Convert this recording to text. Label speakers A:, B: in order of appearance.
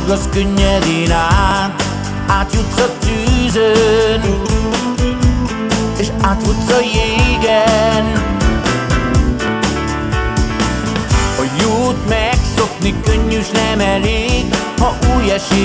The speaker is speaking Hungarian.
A: forgasz könnyedén át, átjutsz a tűzön, és átfutsz a jégen. A jót megszokni könnyű, s nem elég, ha új esély